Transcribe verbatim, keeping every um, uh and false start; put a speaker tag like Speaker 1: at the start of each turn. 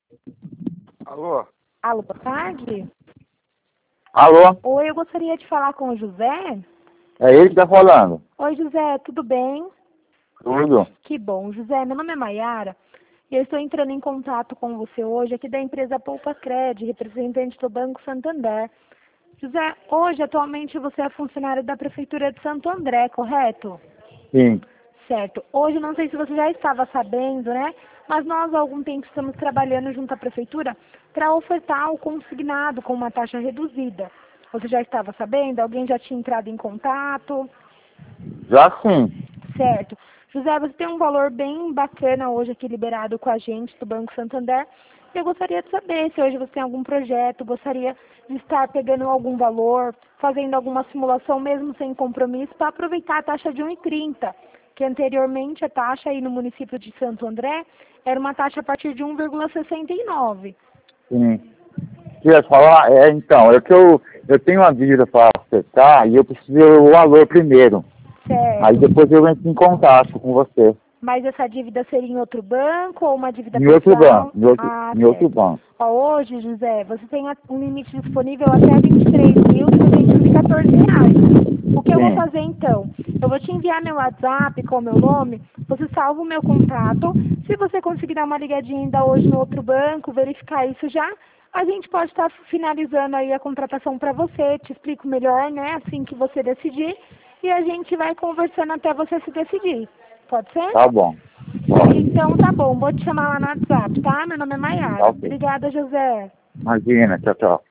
Speaker 1: Alô?
Speaker 2: Alô, boa tarde.
Speaker 1: Alô?
Speaker 2: Oi, eu gostaria de falar com o José.
Speaker 1: É ele que tá falando.
Speaker 2: Oi, José, tudo bem?
Speaker 1: Tudo?
Speaker 2: Que bom. José, meu nome é Maiara e eu estou entrando em contato com você hoje aqui da empresa Poupa Cred, representante do Banco Santander. José, hoje, atualmente, você é funcionário da Prefeitura de Santo André, correto?
Speaker 1: Sim.
Speaker 2: Certo. Hoje, não sei se você já estava sabendo, né? Mas nós, há algum tempo, estamos trabalhando junto à Prefeitura para ofertar o consignado com uma taxa reduzida. Você já estava sabendo? Alguém já tinha entrado em contato?
Speaker 1: Já sim.
Speaker 2: Certo. José, você tem um valor bem bacana hoje aqui liberado com a gente do Banco Santander. Eu gostaria de saber se hoje você tem algum projeto, gostaria de estar pegando algum valor, fazendo alguma simulação mesmo sem compromisso, para aproveitar a taxa de um vírgula trinta, que anteriormente a taxa aí no município de Santo André era uma taxa a partir de um vírgula sessenta e nove.
Speaker 1: Sim. Queria falar, é, então, é que eu, eu tenho uma dívida para acertar e eu preciso ver o valor primeiro. Aí
Speaker 2: Certo.
Speaker 1: depois eu entro em contato com você.
Speaker 2: Mas essa dívida seria em outro banco ou uma dívida
Speaker 1: Em outro banco,
Speaker 2: pessoal?
Speaker 1: em outro,
Speaker 2: Ah,
Speaker 1: em outro
Speaker 2: certo.
Speaker 1: banco.
Speaker 2: Ó, hoje, José, você tem a- um limite disponível até vinte e três mil trezentos e quatorze reais. O que eu vou
Speaker 1: Sim.
Speaker 2: fazer então? Eu vou te enviar meu WhatsApp com o meu nome, você salva o meu contato. Se você conseguir dar uma ligadinha ainda hoje no outro banco, verificar isso já, a gente pode estar finalizando aí a contratação para você, te explico melhor, né, assim que você decidir, e a gente vai conversando até você se decidir. Pode ser?
Speaker 1: Tá bom. Pode.
Speaker 2: Então tá bom, vou te chamar lá no WhatsApp, tá? Meu nome é
Speaker 1: Tá
Speaker 2: Maiara.
Speaker 1: ok.
Speaker 2: Obrigada, José.
Speaker 1: Imagina, tchau, tchau.